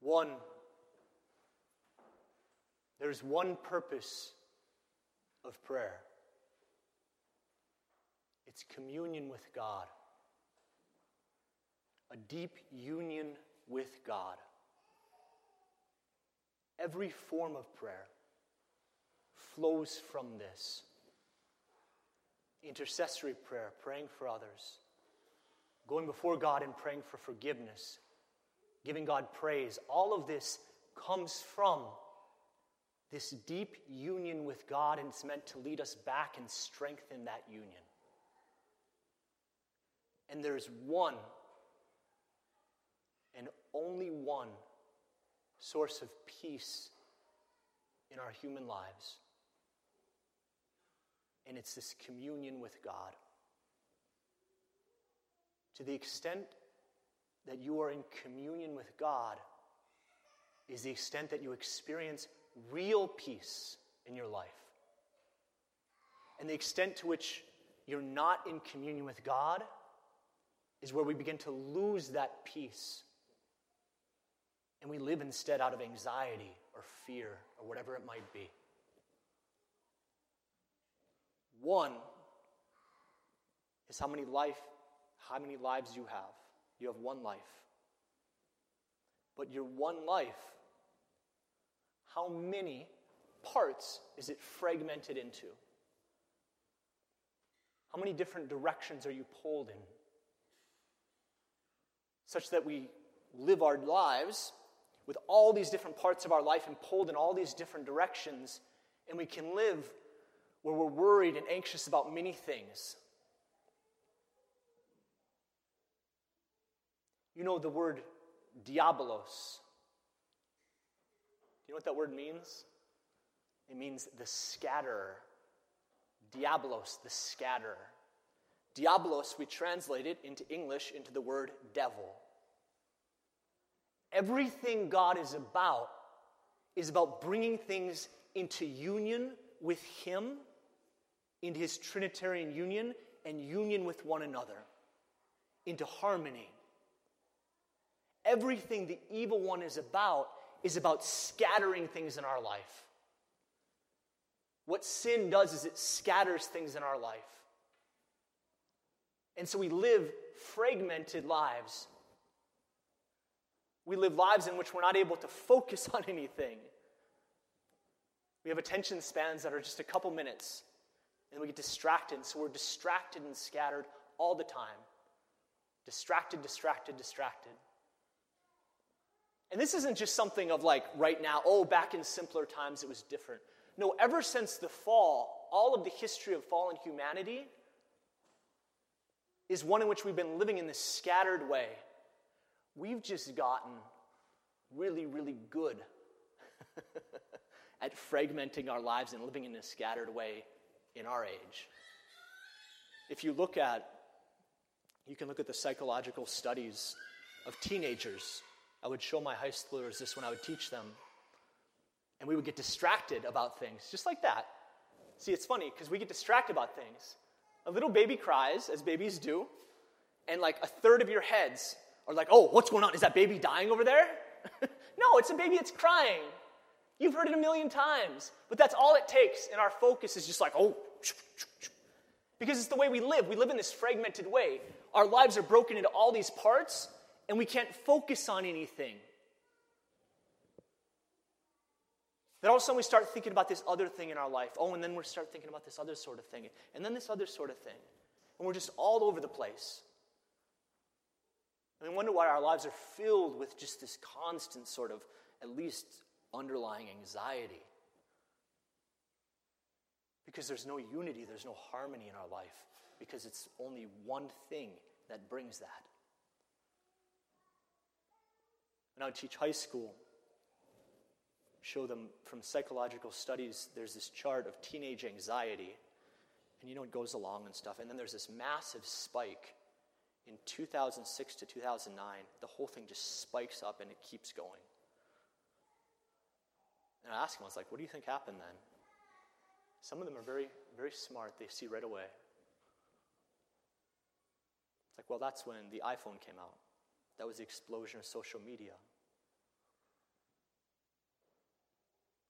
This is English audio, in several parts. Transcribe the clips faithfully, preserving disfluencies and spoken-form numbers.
One, there's one purpose of prayer. It's communion with God. A deep union with God. Every form of prayer flows from this. Intercessory prayer, praying for others. Going before God and praying for forgiveness. Giving God praise. All of this comes from this deep union with God, and it's meant to lead us back and strengthen that union. And there's one, and only one, source of peace in our human lives. And it's this communion with God. To the extent that you are in communion with God is the extent that you experience real peace in your life. And the extent to which you're not in communion with God is where we begin to lose that peace. And we live instead out of anxiety or fear or whatever it might be. One is how many life, how many lives you have. You have one life. But your one life, how many parts is it fragmented into? How many different directions are you pulled in? Such that we live our lives with all these different parts of our life and pulled in all these different directions, and we can live where we're worried and anxious about many things. You know the word diabolos. Do you know what that word means? It means the scatterer. Diabolos, the scatterer. Diabolos, we translate it into English into the word devil. Everything God is about is about bringing things into union with Him, into His Trinitarian union, and union with one another, into harmony. Everything the evil one is about is about scattering things in our life. What sin does is it scatters things in our life. And so we live fragmented lives. We live lives in which we're not able to focus on anything. We have attention spans that are just a couple minutes, and we get distracted. So we're distracted and scattered all the time. Distracted, distracted, distracted. And this isn't just something of like right now, oh, back in simpler times it was different. No, ever since the fall, all of the history of fallen humanity is one in which we've been living in this scattered way. We've just gotten really, really good at fragmenting our lives and living in a scattered way in our age. If you look at, you can look at the psychological studies of teenagers. I would show my high schoolers this when I would teach them. And we would get distracted about things, just like that. See, it's funny, because we get distracted about things. A little baby cries, as babies do, and like a third of your heads are like, oh, what's going on? Is that baby dying over there? No, it's a baby that's crying. You've heard it a million times. But that's all it takes, and our focus is just like, oh, because it's the way we live. We live in this fragmented way. Our lives are broken into all these parts, and we can't focus on anything. Then all of a sudden we start thinking about this other thing in our life. Oh, and then we start thinking about this other sort of thing. And then this other sort of thing. And we're just all over the place. And we wonder why our lives are filled with just this constant sort of, at least, underlying anxiety. Because there's no unity, there's no harmony in our life. Because it's only one thing that brings that. When I would teach high school, show them from psychological studies, there's this chart of teenage anxiety, and you know it goes along and stuff, and then there's this massive spike in two thousand six to two thousand nine. The whole thing just spikes up and it keeps going. And I asked them, I was like, what do you think happened then? Some of them are very, very smart. They see right away. It's like, well, that's when the iPhone came out. That was the explosion of social media.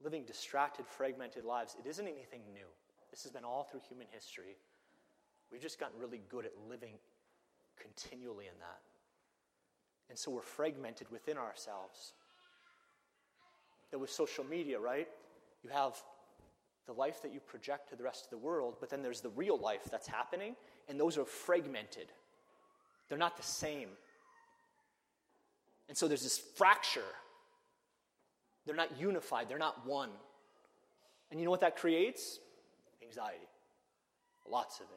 living distracted, fragmented lives, it isn't anything new. This has been all through human history. We've just gotten really good at living continually in that. And so we're fragmented within ourselves. That with social media, right? You have the life that you project to the rest of the world, but then there's the real life that's happening, and those are fragmented. They're not the same. And so there's this fracture. They're not unified. They're not one. And you know what that creates? Anxiety. Lots of it.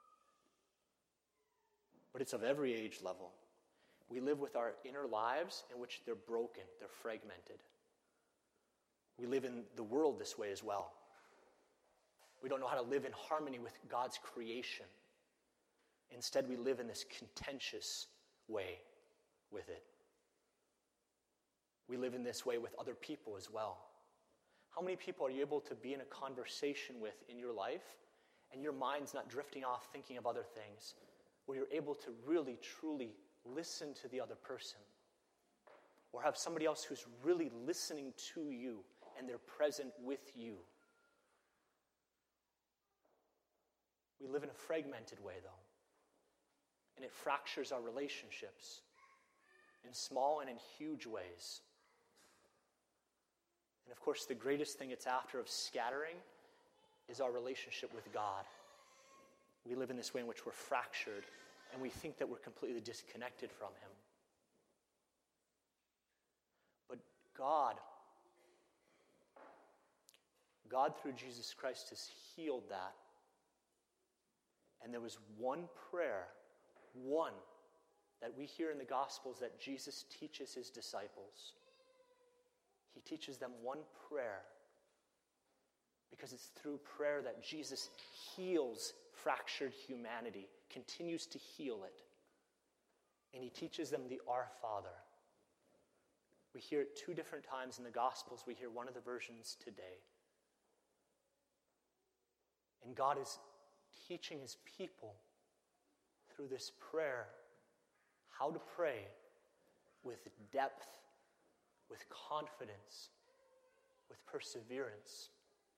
But it's of every age level. We live with our inner lives in which they're broken, they're fragmented. We live in the world this way as well. We don't know how to live in harmony with God's creation. Instead, we live in this contentious way with it. We live in this way with other people as well. How many people are you able to be in a conversation with in your life, and your mind's not drifting off thinking of other things, where you're able to really, truly listen to the other person? Or have somebody else who's really listening to you, and they're present with you? We live in a fragmented way, though. And it fractures our relationships in small and in huge ways. And of course, the greatest thing it's after of scattering is our relationship with God. We live in this way in which we're fractured, and we think that we're completely disconnected from Him. But God, God through Jesus Christ has healed that. And there was one prayer, one, that we hear in the Gospels that Jesus teaches His disciples. He teaches them one prayer, because it's through prayer that Jesus heals fractured humanity, continues to heal it. And He teaches them the Our Father. We hear it two different times in the Gospels. We hear one of the versions today. And God is teaching His people through this prayer how to pray with depth, with confidence, with perseverance.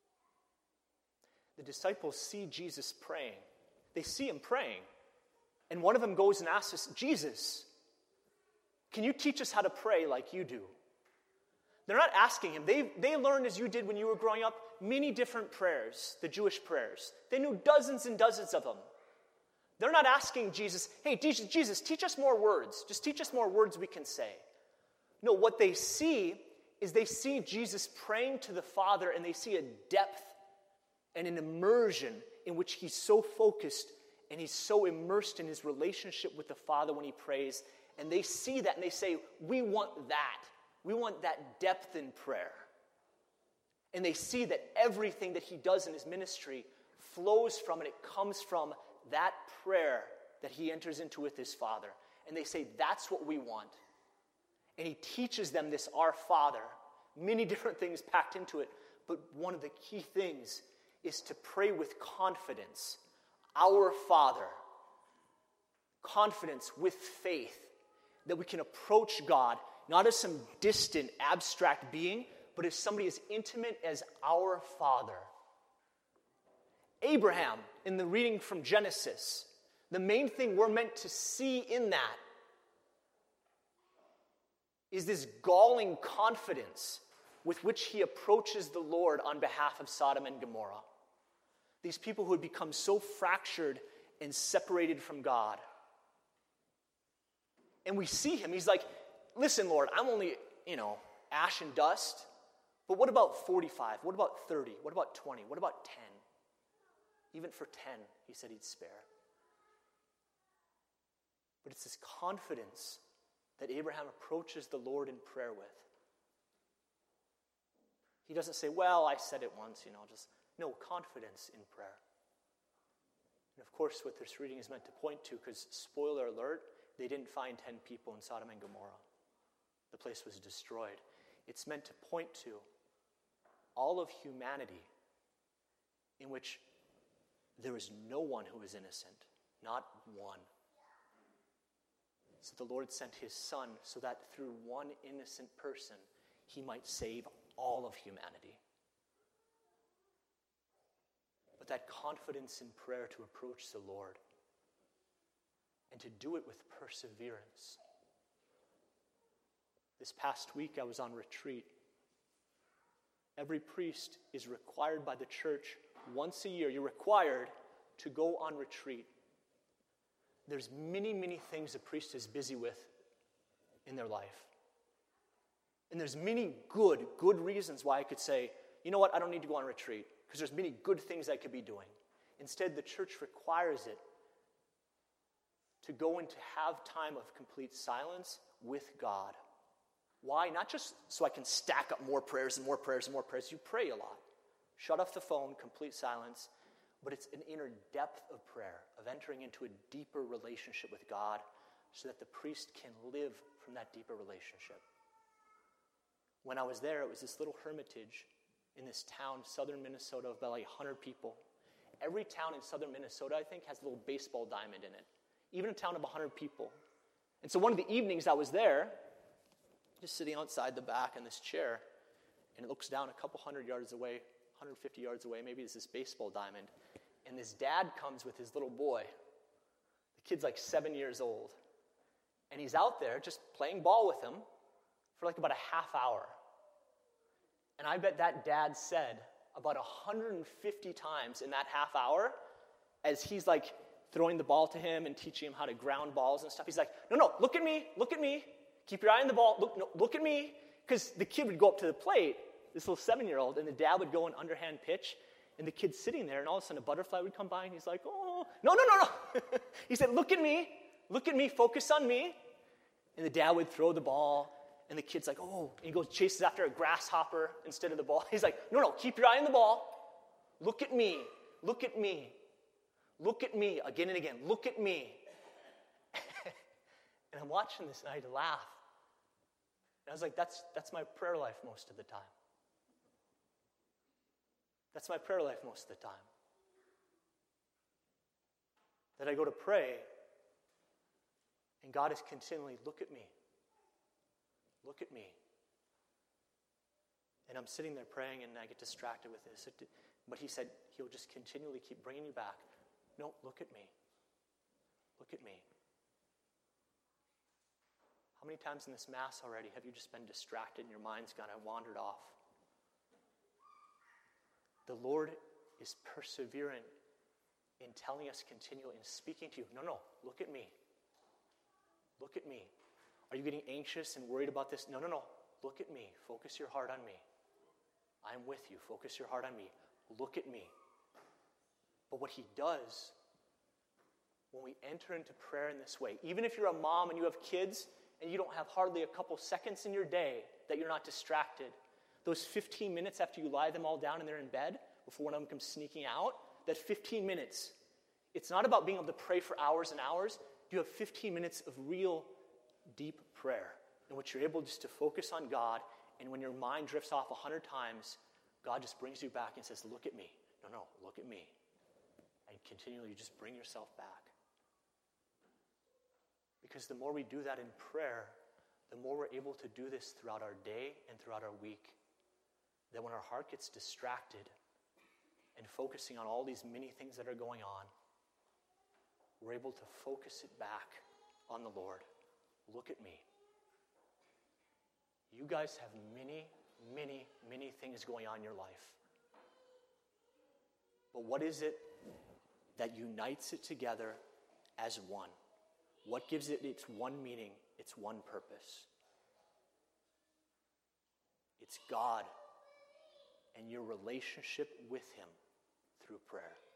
The disciples see Jesus praying. They see Him praying. And one of them goes and asks us, Jesus, can you teach us how to pray like you do? They're not asking Him. They, they learned, as you did when you were growing up, many different prayers, the Jewish prayers. They knew dozens and dozens of them. They're not asking Jesus, hey, Jesus, teach us more words. Just teach us more words we can say. No, what they see is they see Jesus praying to the Father, and they see a depth and an immersion in which He's so focused and He's so immersed in His relationship with the Father when He prays. And they see that and they say, we want that. We want that depth in prayer. And they see that everything that He does in His ministry flows from and it comes from that prayer that He enters into with His Father. And they say, that's what we want. And He teaches them this Our Father, many different things packed into it. But one of the key things is to pray with confidence. Our Father. Confidence with faith. That we can approach God not as some distant, abstract being, but as somebody as intimate as our Father. Abraham, in the reading from Genesis, the main thing we're meant to see in that is this galling confidence with which he approaches the Lord on behalf of Sodom and Gomorrah. These people who had become so fractured and separated from God. And we see him, he's like, listen, Lord, I'm only, you know, ash and dust, but what about forty-five? What about thirty? What about twenty? What about ten? Even for ten, he said he'd spare. But it's this confidence that Abraham approaches the Lord in prayer with. He doesn't say, well, I said it once, you know, just, no, confidence in prayer. And of course, what this reading is meant to point to, because spoiler alert, they didn't find ten people in Sodom and Gomorrah. The place was destroyed. It's meant to point to all of humanity in which there is no one who is innocent, not one. So the Lord sent His Son so that through one innocent person, He might save all of humanity. that confidence in prayer to approach the Lord and to do it with perseverance. This past week I was on retreat. Every priest is required by the church once a year. You're required to go on retreat. There's many, many things a priest is busy with in their life. And there's many good, good reasons why I could say, you know what, I don't need to go on retreat, because there's many good things I could be doing. Instead, the church requires it to go and to have time of complete silence with God. Why? Not just so I can stack up more prayers and more prayers and more prayers. You pray a lot. Shut off the phone, complete silence. But it's an inner depth of prayer, of entering into a deeper relationship with God so that the priest can live from that deeper relationship. When I was there, it was this little hermitage in this town, southern Minnesota, of about like one hundred people. Every town in southern Minnesota, I think, has a little baseball diamond in it. Even a town of one hundred people. And so one of the evenings I was there, just sitting outside the back in this chair, and it looks down a couple hundred yards away, one hundred fifty yards away, maybe it's this baseball diamond, and this dad comes with his little boy. The kid's like seven years old. And he's out there just playing ball with him for like about a half hour. And I bet that dad said about one hundred fifty times in that half hour, as he's like throwing the ball to him and teaching him how to ground balls and stuff, he's like, no, no, look at me, look at me. Keep your eye on the ball. Look, no, look at me. Because the kid would go up to the plate, this little seven-year-old, and the dad would go an underhand pitch, and the kid's sitting there, and all of a sudden a butterfly would come by, and he's like, oh, no, no, no, no. He said, look at me. Look at me. Focus on me. And the dad would throw the ball, and the kid's like, oh. And he goes, chases after a grasshopper instead of the ball. He's like, no, no, keep your eye on the ball. Look at me. Look at me. Look at me. Again and again. Look at me. And I'm watching this, and I laugh. And I was like, that's, that's my prayer life most of the time. That's my prayer life most of the time. That I go to pray, and God is continually, look at me. Look at me. And I'm sitting there praying, and I get distracted with this. But he said, he'll just continually keep bringing you back. No, look at me. Look at me. How many times in this Mass already have you just been distracted and your mind's kind of wandered off? The Lord is perseverant in telling us continually and speaking to you. No, no, look at me. Look at me. Are you getting anxious and worried about this? No, no, no. Look at me. Focus your heart on me. I'm with you. Focus your heart on me. Look at me. But what he does when we enter into prayer in this way, even if you're a mom and you have kids and you don't have hardly a couple seconds in your day that you're not distracted, those fifteen minutes after you lie them all down and they're in bed, before one of them comes sneaking out, that fifteen minutes, it's not about being able to pray for hours and hours. You have fifteen minutes of real deep prayer in which you're able just to focus on God, and when your mind drifts off a hundred times, God just brings you back and says, look at me. No, no, look at me. And continually you just bring yourself back. Because the more we do that in prayer, the more we're able to do this throughout our day and throughout our week. That when our heart gets distracted and focusing on all these many things that are going on, we're able to focus it back on the Lord. Look at me. You guys have many, many, many things going on in your life. But what is it that unites it together as one? What gives it its one meaning, its one purpose? It's God and your relationship with him through prayer.